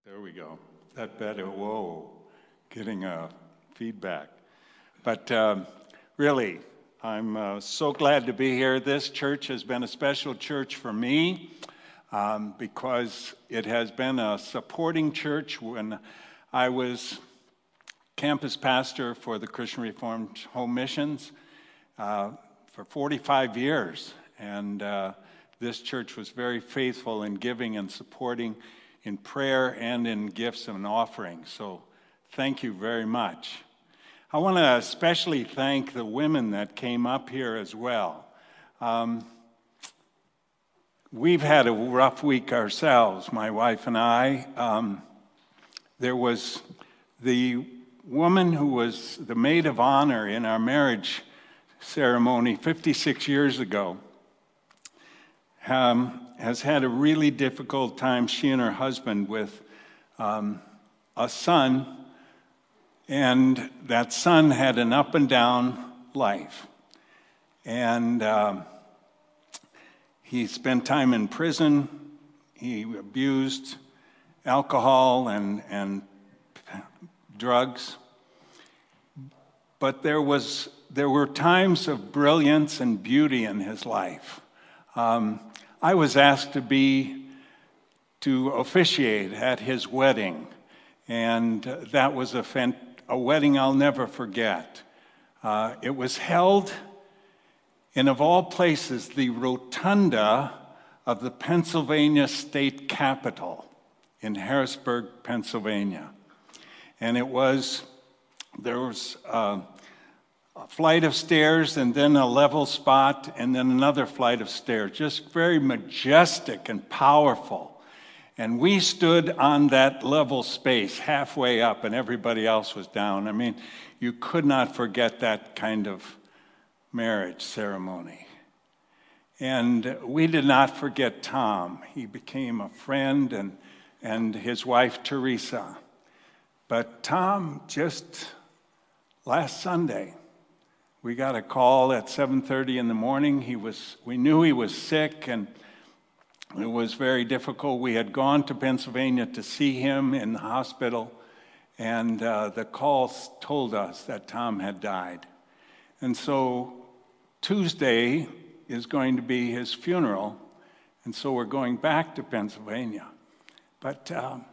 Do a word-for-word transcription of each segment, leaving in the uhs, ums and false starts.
There we go. That better. Whoa, getting a feedback. But um, really, I'm uh, so glad to be here. This church has been a special church for me um, because it has been a supporting church. When I was campus pastor for the Christian Reformed Home Missions uh, for forty-five years, and uh, this church was very faithful in giving and supporting in prayer and in gifts and offerings. So thank you very much. I want to especially thank the women that came up here as well. Um, we've had a rough week ourselves, my wife and I. Um, there was the woman who was the maid of honor in our marriage ceremony fifty-six years ago. Um, has had a really difficult time, she and her husband, with um, a son, and that son had an up and down life. And um, he spent time in prison, he abused alcohol and, and drugs, but there was there were times of brilliance and beauty in his life. Um, I was asked to be, to officiate at his wedding, and that was a, fant- a wedding I'll never forget. Uh, it was held in, of all places, the rotunda of the Pennsylvania State Capitol in Harrisburg, Pennsylvania. And it was, there was uh, a flight of stairs and then a level spot and then another flight of stairs, just very majestic and powerful. And we stood on that level space halfway up and everybody else was down. I mean, you could not forget that kind of marriage ceremony. And we did not forget Tom. He became a friend, and, and his wife, Teresa. But Tom, just last Sunday, we got a call at seven thirty in the morning. He was, we knew he was sick, and it was very difficult. We had gone to Pennsylvania to see him in the hospital, and uh, the call told us that Tom had died. And so Tuesday is going to be his funeral, and so we're going back to Pennsylvania. But um,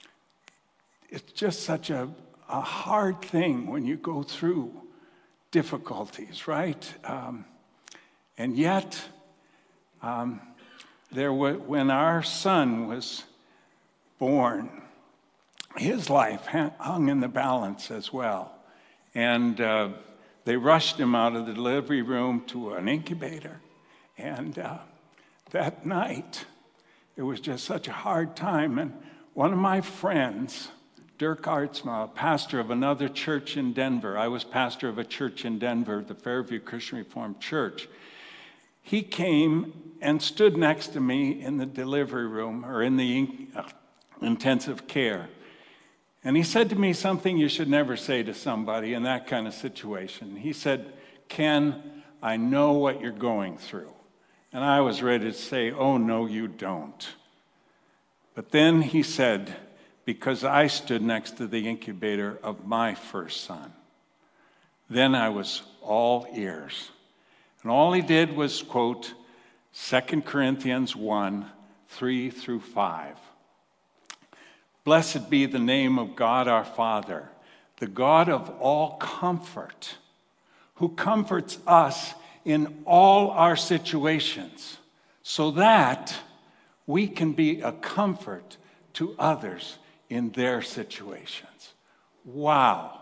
it's just such a, a hard thing when you go through difficulties, right? Um, and yet, um, there were, when our son was born, his life hung in the balance as well. And uh, they rushed him out of the delivery room to an incubator. And uh, that night, it was just such a hard time. And one of my friends, Dirk Aartsma, pastor of another church in Denver. I was pastor of a church in Denver, the Fairview Christian Reformed Church. He came and stood next to me in the delivery room, or in the uh, intensive care. And he said to me something you should never say to somebody in that kind of situation. He said, "Ken, I know what you're going through." And I was ready to say, "Oh, no, you don't." But then he said, "Because I stood next to the incubator of my first son." Then I was all ears. And all he did was quote Second Corinthians one, three through five. "Blessed be the name of God our Father, the God of all comfort, who comforts us in all our situations, so that we can be a comfort to others in their situations." Wow.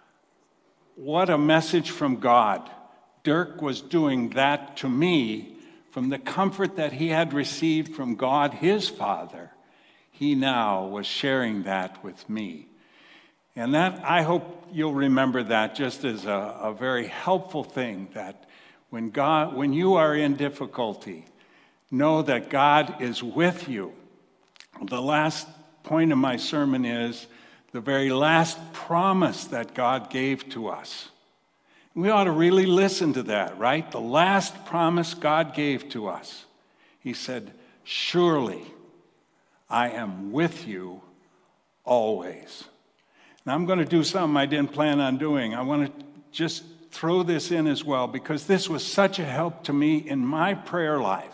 What a message from God. Dirk was doing that to me from the comfort that he had received from God, his Father. He now was sharing that with me. And that, I hope you'll remember that just as a, a very helpful thing, that when God, when you are in difficulty, know that God is with you. The last point of my sermon is the very last promise that God gave to us. We ought to really listen to that, right? The last promise God gave to us. He said, "Surely I am with you always. And I'm going to do something I didn't plan on doing. I want to just throw this in as well, because this was such a help to me in my prayer life.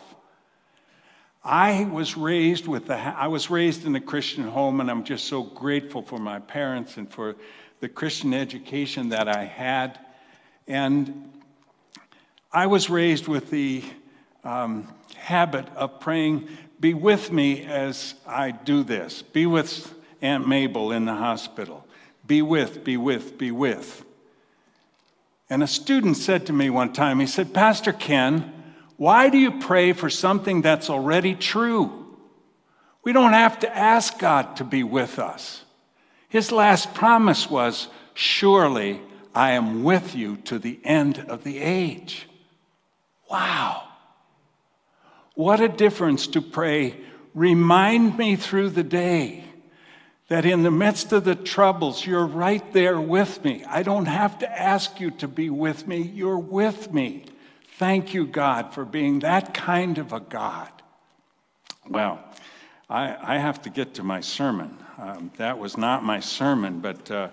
I was raised with the I was raised in a Christian home, and I'm just so grateful for my parents and for the Christian education that I had. And I was raised with the um, habit of praying, be with me as I do this. Be with Aunt Mabel in the hospital. Be with, be with, be with. And a student said to me one time, he said, Pastor Ken, why do you pray for something that's already true? We don't have to ask God to be with us. His last promise was, surely I am with you to the end of the age. Wow. What a difference to pray, remind me through the day that in the midst of the troubles, you're right there with me. I don't have to ask you to be with me. You're with me. Thank you, God, for being that kind of a God. Well, I, I have to get to my sermon. Um, that was not my sermon, but uh,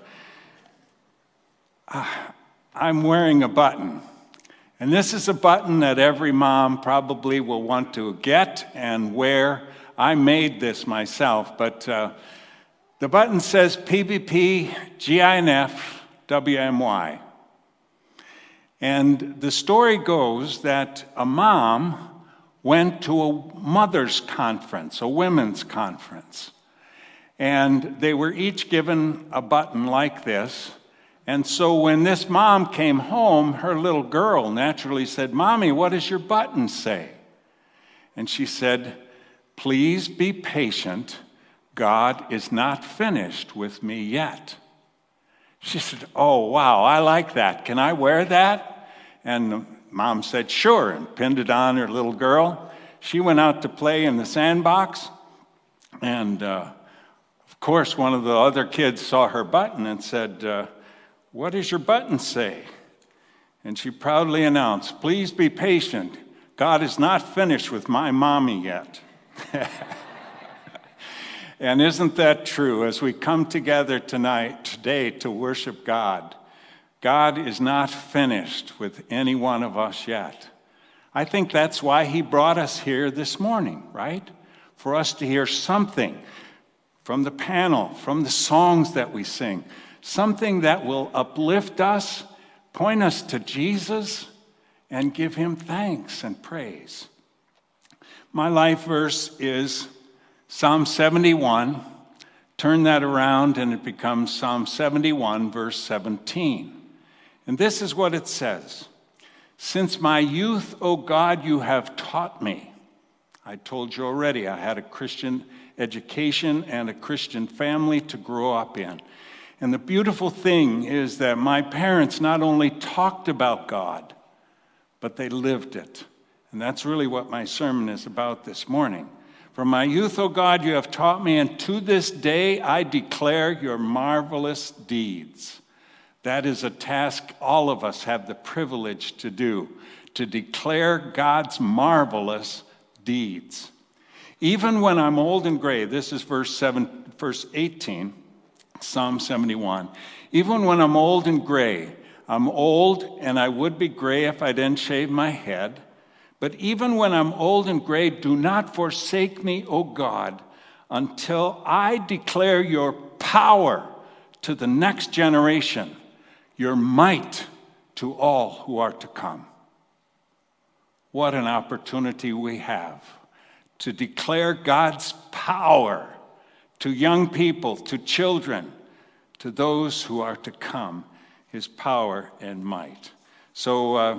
I'm wearing a button. And this is a button that every mom probably will want to get and wear. I made this myself, but uh, the button says P V P, G I N F, W M Y. And the story goes that a mom went to a mother's conference, a women's conference. And they were each given a button like this. And so when this mom came home, her little girl naturally said, Mommy, what does your button say? And she said, please be patient. God is not finished with me yet. She said, oh, wow, I like that. Can I wear that? And the mom said, sure, and pinned it on her little girl. She went out to play in the sandbox. And, uh, of course, one of the other kids saw her button and said, uh, what does your button say? And she proudly announced, please be patient. God is not finished with my mommy yet. And isn't that true? As we come together tonight, today, to worship God, God is not finished with any one of us yet. I think that's why he brought us here this morning, right? For us to hear something from the panel, from the songs that we sing, something that will uplift us, point us to Jesus, and give him thanks and praise. My life verse is Psalm seventy-one. Turn that around and it becomes Psalm seventy-one, verse seventeen. And this is what it says. Since my youth, O God, you have taught me. I told you already, I had a Christian education and a Christian family to grow up in. And the beautiful thing is that my parents not only talked about God, but they lived it. And that's really what my sermon is about this morning. From my youth, O God, you have taught me, and to this day I declare your marvelous deeds. That is a task all of us have the privilege to do, to declare God's marvelous deeds. Even when I'm old and gray, this is verse seven, verse eighteen, Psalm seventy-one. Even when I'm old and gray, I'm old and I would be gray if I didn't shave my head. But even when I'm old and gray, do not forsake me, O God, until I declare your power to the next generation, your might to all who are to come. What an opportunity we have to declare God's power to young people, to children, to those who are to come, his power and might. So uh,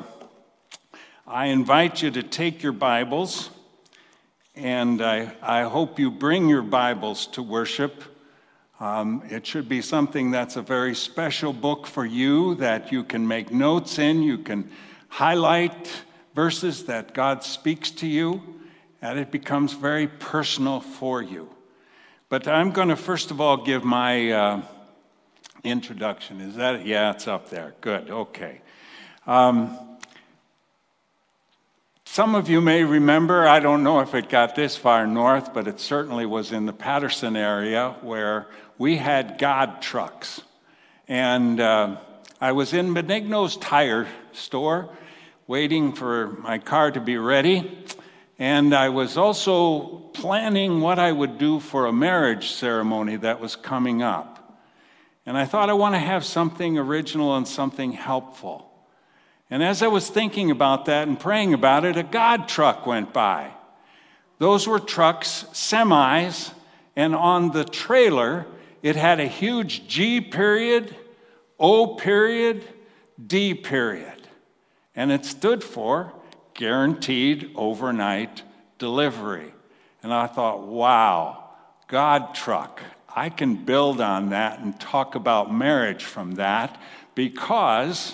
I invite you to take your Bibles, and I, I hope you bring your Bibles to worship. Um, it should be something that's a very special book for you that you can make notes in. You can highlight verses that God speaks to you, and it becomes very personal for you. But I'm going to first of all give my uh, introduction. Is that, yeah, it's up there. Good, okay. Um, Some of you may remember, I don't know if it got this far north, but it certainly was in the Patterson area where we had God trucks. And uh, I was in Benigno's tire store waiting for my car to be ready. And I was also planning what I would do for a marriage ceremony that was coming up. And I thought I want to have something original and something helpful. And as I was thinking about that and praying about it, a God truck went by. Those were trucks, semis, and on the trailer, it had a huge G period, O period, D period. And it stood for Guaranteed Overnight Delivery. And I thought, wow, God truck. I can build on that and talk about marriage from that because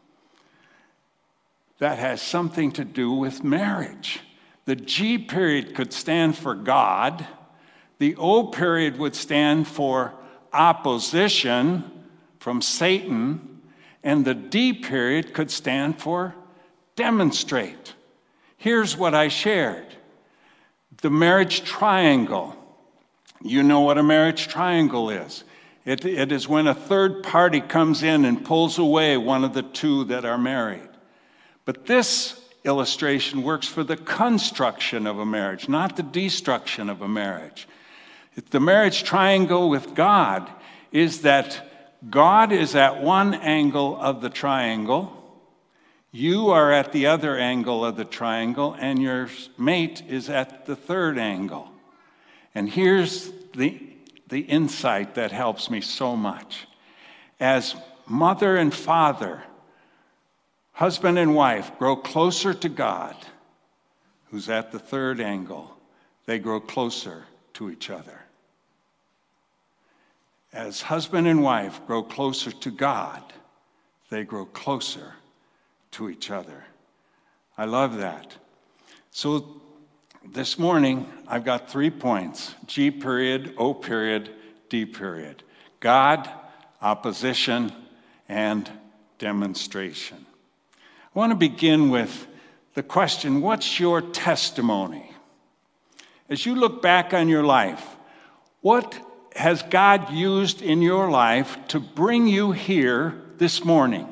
that has something to do with marriage. The G period could stand for God. The O period would stand for opposition from Satan. And the D period could stand for demonstrate. Here's what I shared. The marriage triangle. You know what a marriage triangle is. It, it is when a third party comes in and pulls away one of the two that are married. But this illustration works for the construction of a marriage, not the destruction of a marriage. The marriage triangle with God is that God is at one angle of the triangle, you are at the other angle of the triangle, and your mate is at the third angle. And here's the, the insight that helps me so much. As mother and father, husband and wife grow closer to God, who's at the third angle, they grow closer to each other. As husband and wife grow closer to God, they grow closer to each other. I love that. So this morning, I've got three points: G period, O period, D period. God, opposition, and demonstration. I want to begin with the question, what's your testimony? As you look back on your life, what has God used in your life to bring you here this morning?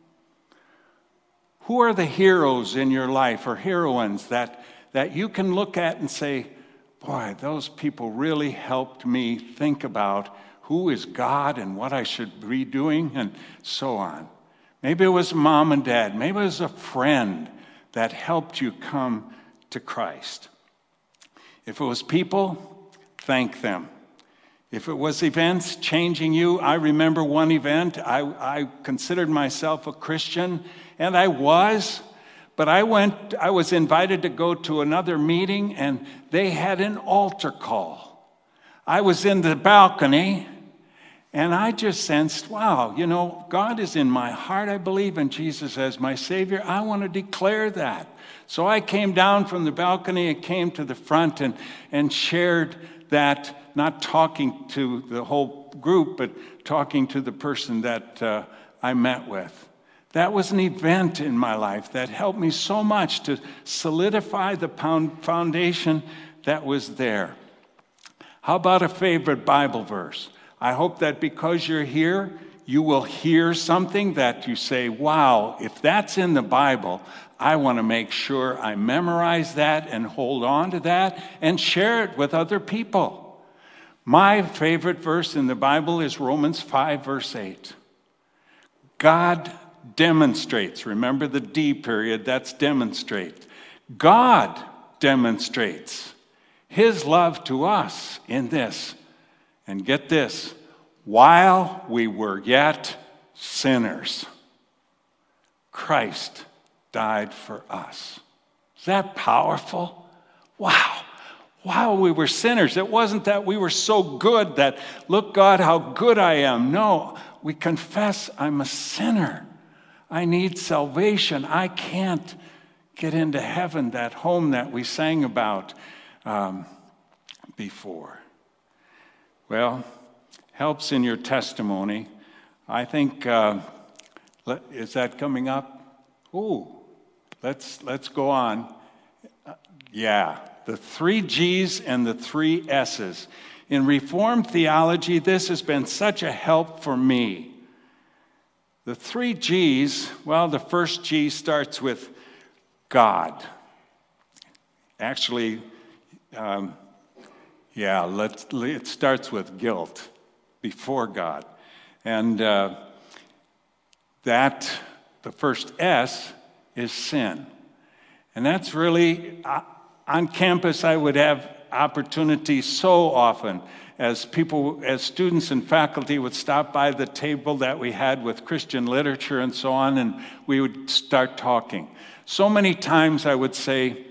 Who are the heroes in your life or heroines that, that you can look at and say, boy, those people really helped me think about who is God and what I should be doing and so on. Maybe it was mom and dad. Maybe it was a friend that helped you come to Christ. If it was people, thank them. If it was events changing you, I remember one event. I, I considered myself a Christian, and I was, but I went, I was invited to go to another meeting, and they had an altar call. I was in the balcony, and I just sensed, wow, you know, God is in my heart. I believe in Jesus as my Savior. I want to declare that. So I came down from the balcony and came to the front and, and shared that, not talking to the whole group, but talking to the person that uh, I met with. That was an event in my life that helped me so much to solidify the foundation that was there. How about a favorite Bible verse? I hope that because you're here, you will hear something that you say, wow, if that's in the Bible, I want to make sure I memorize that and hold on to that and share it with other people. My favorite verse in the Bible is Romans five, verse eight. God demonstrates. Remember the D period, that's demonstrate. God demonstrates his love to us in this. And get this, while we were yet sinners, Christ died for us. Is that powerful? Wow. While we were sinners, it wasn't that we were so good that, look, God, how good I am. No, we confess I'm a sinner. I need salvation. I can't get into heaven, that home that we sang about um, before. Well, helps in your testimony. I think, uh, let, is that coming up? Ooh, let's, let's go on. Yeah, the three G's and the three S's. In Reformed theology, this has been such a help for me. The three G's, well, the first G starts with God. Actually, um, yeah, let's, it starts with guilt before God. And uh, that, the first S, is sin. And that's really, uh, on campus, I would have opportunities so often as people, as students and faculty would stop by the table that we had with Christian literature and so on, and we would start talking. So many times I would say,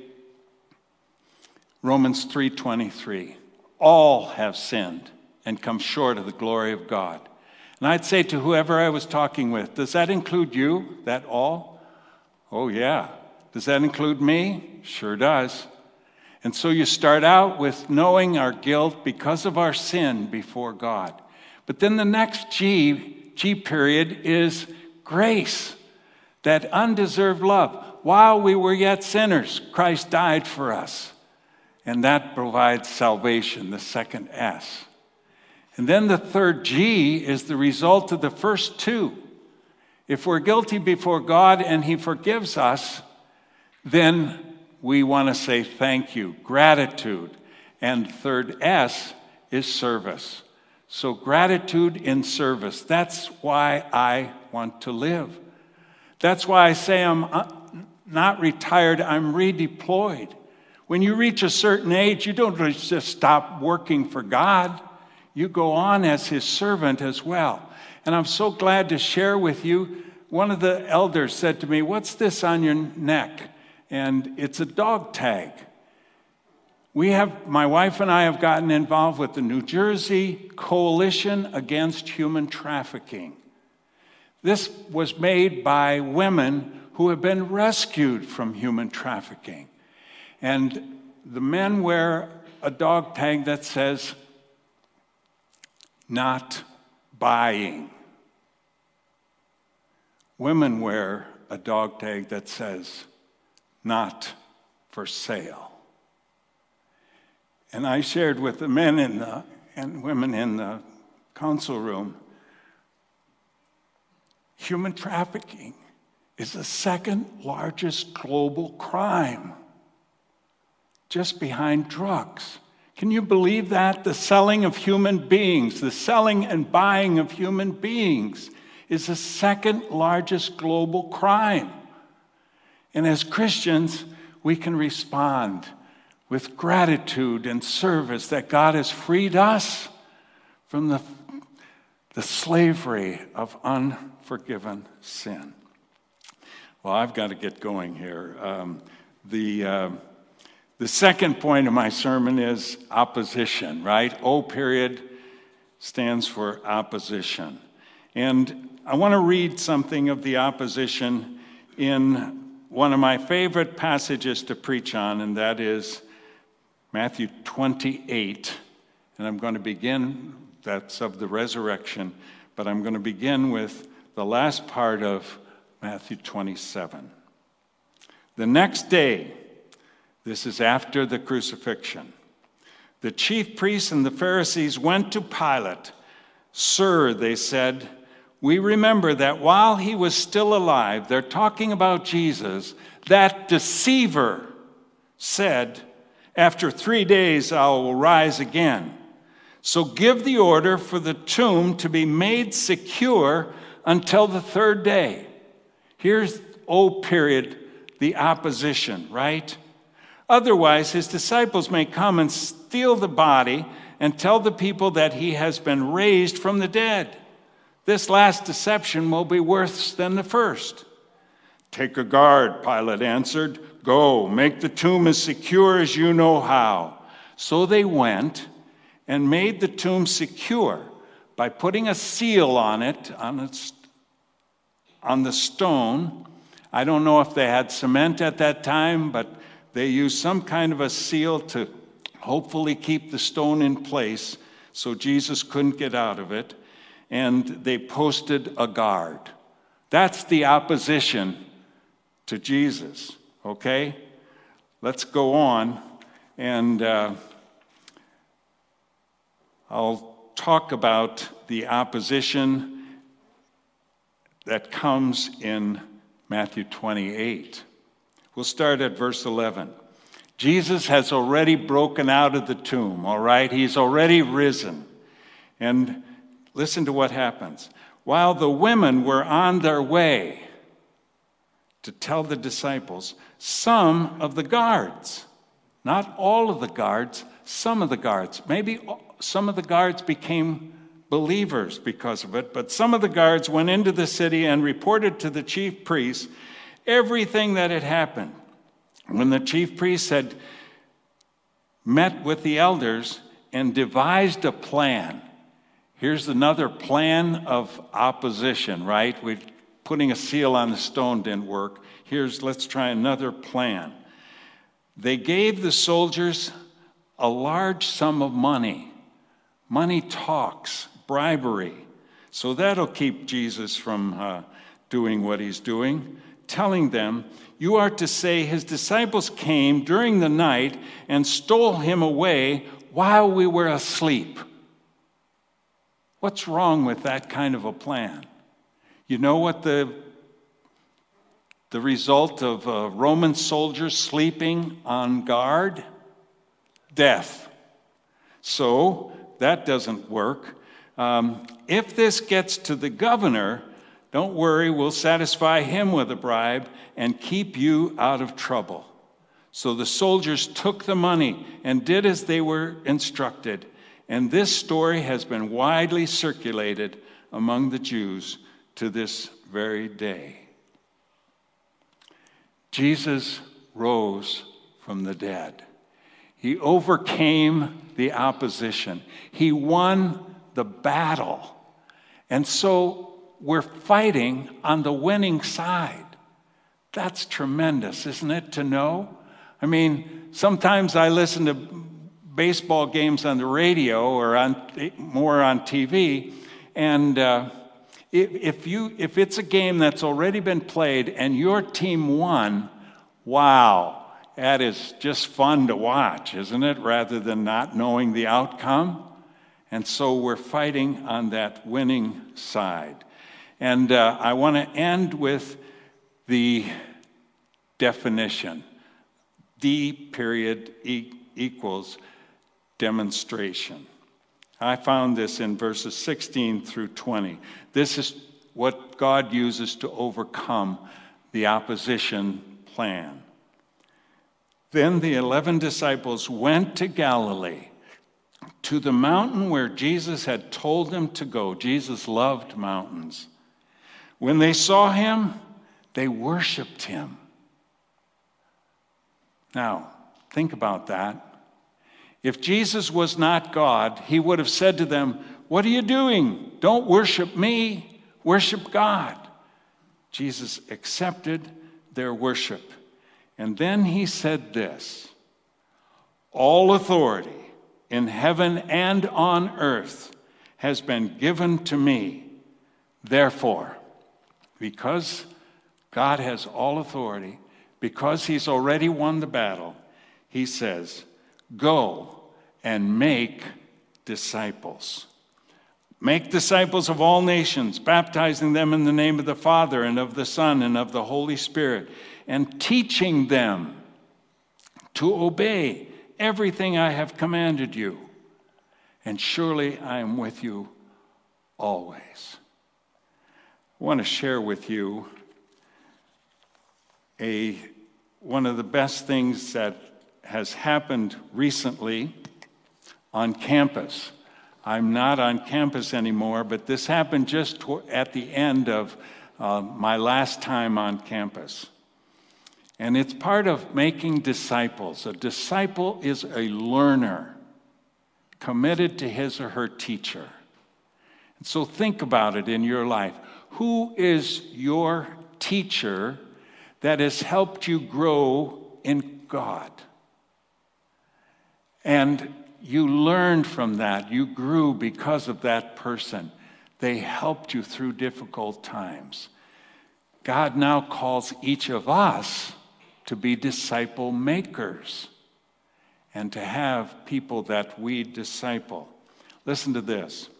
Romans three twenty-three, all have sinned and come short of the glory of God. And I'd say to whoever I was talking with, does that include you, that all? Oh yeah. Does that include me? Sure does. And so you start out with knowing our guilt because of our sin before God. But then the next G, G period, is grace, that undeserved love. While we were yet sinners, Christ died for us. And that provides salvation, the second S. And then the third G is the result of the first two. If we're guilty before God and He forgives us, then we want to say thank you, gratitude. And third S is service. So gratitude in service. That's why I want to live. That's why I say I'm not retired, I'm redeployed. When you reach a certain age, you don't just stop working for God. You go on as His servant as well. And I'm so glad to share with you, one of the elders said to me, "What's this on your neck?" And it's a dog tag. We have, my wife and I have gotten involved with the New Jersey Coalition Against Human Trafficking. This was made by women who have been rescued from human trafficking. And the men wear a dog tag that says, "Not buying." Women wear a dog tag that says, "Not for sale." And I shared with the men in the, and women in the council room, human trafficking is the second largest global crime, just behind drugs. Can you believe that? The selling of human beings, the selling and buying of human beings is the second largest global crime. And as Christians, we can respond with gratitude and service that God has freed us from the, the slavery of unforgiven sin. Well, I've got to get going here. Um, the, uh, the second point of my sermon is opposition, right? O period stands for opposition. And I want to read something of the opposition in one of my favorite passages to preach on, and that is Matthew twenty-eight. And I'm going to begin, that's of the resurrection, but I'm going to begin with the last part of Matthew twenty-seven. The next day, this is after the crucifixion, the chief priests and the Pharisees went to Pilate. "Sir," they said, "we remember that while he was still alive," they're talking about Jesus, "that deceiver said, 'After three days I will rise again.' So give the order for the tomb to be made secure until the third day." Here's O period, the opposition, right? "Otherwise, his disciples may come and steal the body and tell the people that he has been raised from the dead. This last deception will be worse than the first." "Take a guard," Pilate answered. "Go, make the tomb as secure as you know how." So they went and made the tomb secure by putting a seal on it, on, its, on the stone. I don't know if they had cement at that time, but they used some kind of a seal to hopefully keep the stone in place so Jesus couldn't get out of it. And they posted a guard. That's the opposition to Jesus, okay? let's go on, and uh, I'll talk about the opposition that comes in Matthew twenty-eight. We'll start at verse eleven. Jesus has already broken out of the tomb, all right? He's already risen. And listen to what happens. While the women were on their way to tell the disciples, some of the guards, not all of the guards, some of the guards, maybe some of the guards became believers because of it, but some of the guards went into the city and reported to the chief priests everything that had happened. When the chief priests had met with the elders and devised a plan, here's another plan of opposition, right? We putting a seal on the stone didn't work. Here's, let's try another plan. They gave the soldiers a large sum of money. Money talks, bribery. So that'll keep Jesus from uh, doing what he's doing, telling them, you are to say his disciples came during the night and stole him away while we were asleep. What's wrong with that kind of a plan? You know what the, the result of uh, Roman soldiers sleeping on guard? Death. So that doesn't work. Um, if this gets to the governor, don't worry, we'll satisfy him with a bribe and keep you out of trouble. So the soldiers took the money and did as they were instructed. And this story has been widely circulated among the Jews to this very day. Jesus rose from the dead. He overcame the opposition. He won the battle. And so we're fighting on the winning side. That's tremendous, isn't it, to know? I mean, sometimes I listen to baseball games on the radio or on more on T V, and uh, if, if you if it's a game that's already been played and your team won, wow, that is just fun to watch, isn't it? Rather than not knowing the outcome. And so we're fighting on that winning side. And uh, I want to end with the definition. D period e- equals demonstration. I found this in verses sixteen through twenty. This is what God uses to overcome the opposition plan. Then the eleven disciples went to Galilee, to the mountain where Jesus had told them to go. Jesus loved mountains. When they saw him, they worshiped him. Now, think about that. If Jesus was not God, he would have said to them, what are you doing? Don't worship me, worship God. Jesus accepted their worship. And then he said this, all authority in heaven and on earth has been given to me. Therefore, because God has all authority, because he's already won the battle, he says, go and make disciples. Make disciples of all nations, baptizing them in the name of the Father and of the Son and of the Holy Spirit, and teaching them to obey everything I have commanded you. And surely I am with you always. I want to share with you a, one of the best things that has happened recently on campus. I'm not on campus anymore, but this happened just at the end of uh, my last time on campus. And it's part of making disciples. A disciple is a learner committed to his or her teacher. And so think about it in your life. Who is your teacher that has helped you grow in God? And you learned from that. You grew because of that person. They helped you through difficult times. God now calls each of us to be disciple makers and to have people that we disciple. Listen to this.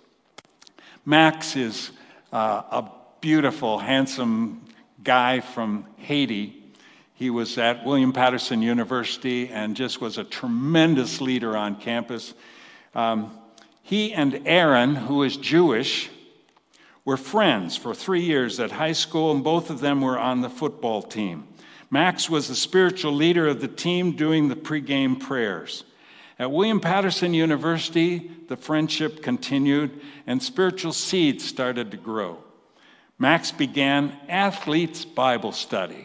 Max is uh, a beautiful, handsome guy from Haiti. He was at William Patterson University and just was a tremendous leader on campus. Um, he and Aaron, who is Jewish, were friends for three years at high school, and both of them were on the football team. Max was the spiritual leader of the team doing the pregame prayers. At William Patterson University, the friendship continued and spiritual seeds started to grow. Max began Athletes Bible Study,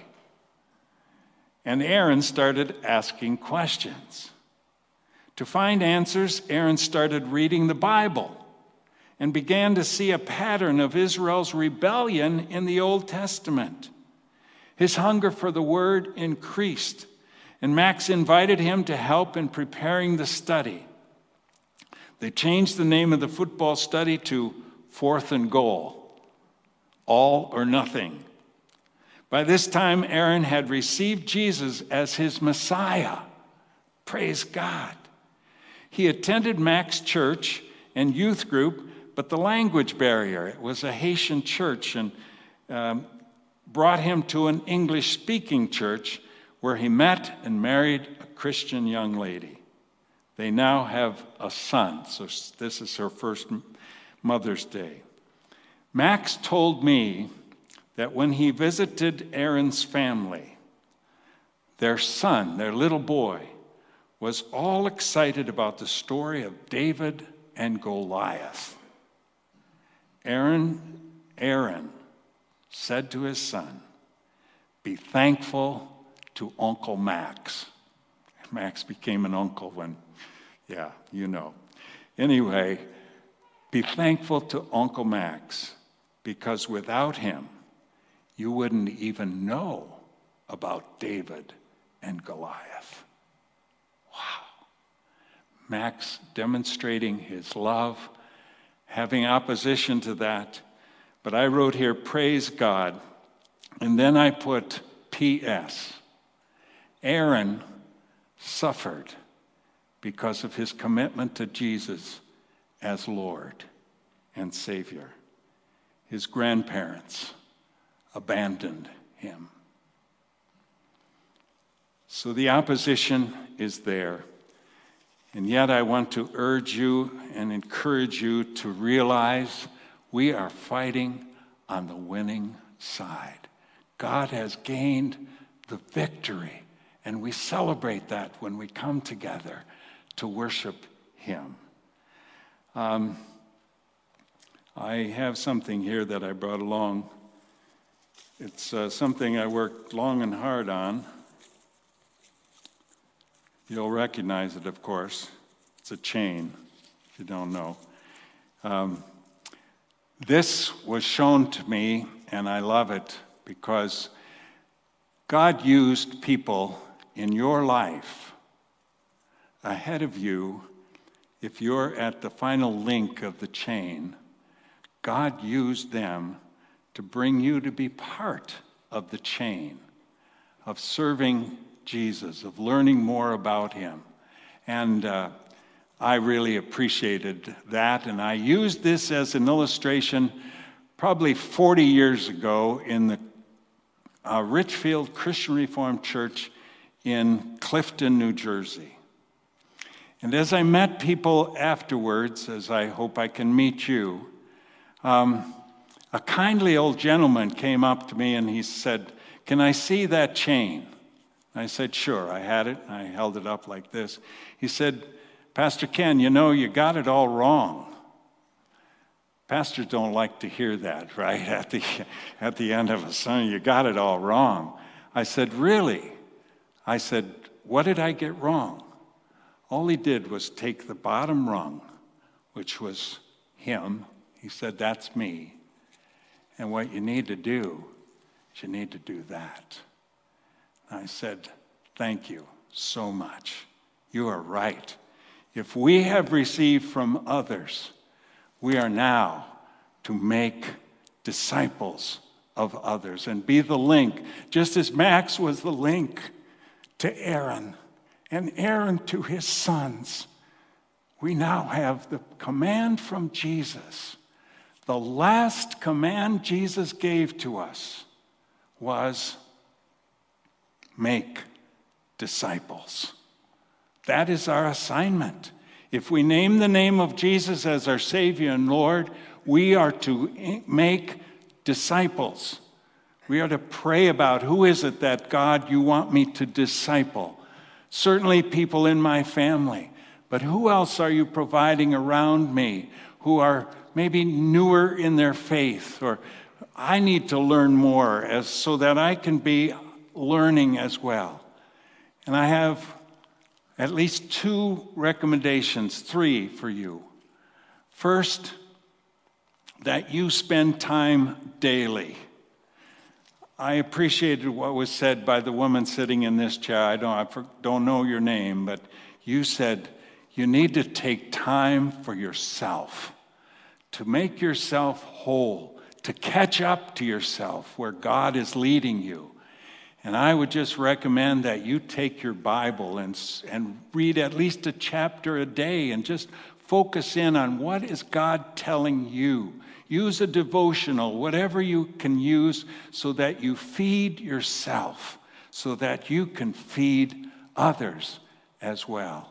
and Aaron started asking questions. To find answers, Aaron started reading the Bible and began to see a pattern of Israel's rebellion in the Old Testament. His hunger for the Word increased, and Max invited him to help in preparing the study. They changed the name of the football study to Fourth and Goal, All or Nothing. By this time, Aaron had received Jesus as his Messiah. Praise God. He attended Max church and youth group, but the language barrier, it was a Haitian church, and um, brought him to an English-speaking church where he met and married a Christian young lady. They now have a son, so this is her first Mother's Day. Max told me that when he visited Aaron's family, their son, their little boy, was all excited about the story of David and Goliath. Aaron, Aaron said to his son, "Be thankful to Uncle Max." Max became an uncle when, yeah, you know. Anyway, be thankful to Uncle Max, because without him, you wouldn't even know about David and Goliath. Wow. Max demonstrating his love, having opposition to that. But I wrote here, praise God. And then I put P S Aaron suffered because of his commitment to Jesus as Lord and Savior. His grandparents abandoned him. So the opposition is there. And yet I want to urge you and encourage you to realize we are fighting on the winning side. God has gained the victory, and we celebrate that when we come together to worship him. Um, I have something here that I brought along. It's uh, something I worked long and hard on. You'll recognize it, of course. It's a chain, if you don't know. Um, this was shown to me, and I love it, because God used people in your life ahead of you. If you're at the final link of the chain, God used them to bring you to be part of the chain of serving Jesus, of learning more about him. And uh, I really appreciated that. And I used this as an illustration probably forty years ago in the uh, Richfield Christian Reformed Church in Clifton, New Jersey. And as I met people afterwards, as I hope I can meet you, um, a kindly old gentleman came up to me and he said, "Can I see that chain?" I said, "Sure." I had it. I held it up like this. He said, "Pastor Ken, you know, you got it all wrong." Pastors don't like to hear that, right? At the, at the end of a sermon, you got it all wrong. I said, "Really?" I said, "What did I get wrong?" All he did was take the bottom rung, which was him. He said, "That's me. And what you need to do is you need to do that." I said, "Thank you so much. You are right. If we have received from others, we are now to make disciples of others and be the link, just as Max was the link to Aaron and Aaron to his sons. We now have the command from Jesus. The last command Jesus gave to us was, make disciples. That is our assignment. If we name the name of Jesus as our Savior and Lord, we are to make disciples. We are to pray about, who is it that, God, you want me to disciple? Certainly people in my family. But who else are you providing around me who are maybe newer in their faith? Or I need to learn more as so that I can be learning as well. And I have at least two recommendations, three for you. First, that you spend time daily. I appreciated what was said by the woman sitting in this chair. I don't, I don't know your name, but you said you need to take time for yourself, to make yourself whole, to catch up to yourself where God is leading you. And I would just recommend that you take your Bible and, and read at least a chapter a day and just focus in on what is God telling you. Use a devotional, whatever you can use, so that you feed yourself, so that you can feed others as well.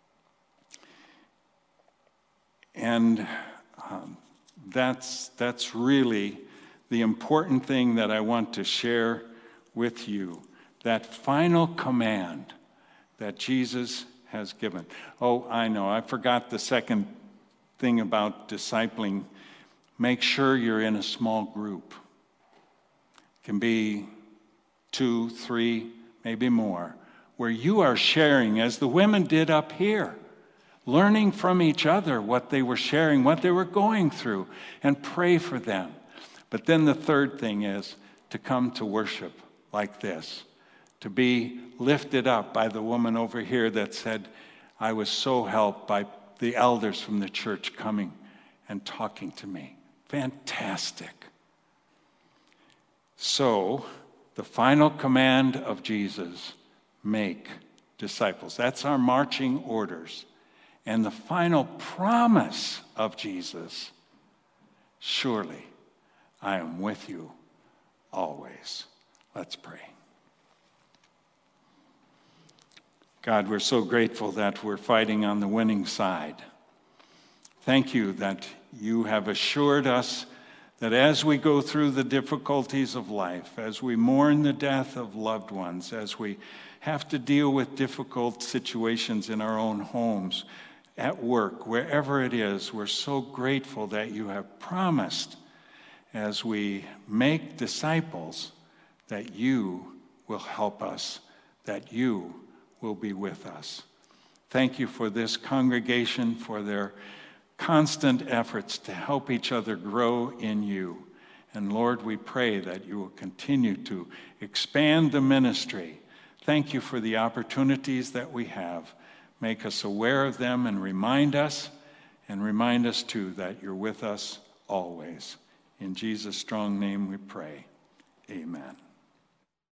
And um, that's, that's really the important thing that I want to share with you, that final command that Jesus has given. Oh, I know, I forgot the second thing about discipling. Make sure you're in a small group. It can be two, three, maybe more, where you are sharing, as the women did up here, learning from each other what they were sharing, what they were going through, and pray for them. But then the third thing is to come to worship like this, to be lifted up by the woman over here that said, I was so helped by the elders from the church coming and talking to me. Fantastic. So, the final command of Jesus, make disciples. That's our marching orders. And the final promise of Jesus, surely I am with you always. Let's pray. God, we're so grateful that we're fighting on the winning side. Thank you that you have assured us that as we go through the difficulties of life, as we mourn the death of loved ones, as we have to deal with difficult situations in our own homes, at work, wherever it is, we're so grateful that you have promised, as we make disciples, that you will help us, that you will be with us. Thank you for this congregation, for their constant efforts to help each other grow in you. And Lord, we pray that you will continue to expand the ministry. Thank you for the opportunities that we have. Make us aware of them and remind us, and remind us too that you're with us always. In Jesus' strong name we pray. Amen.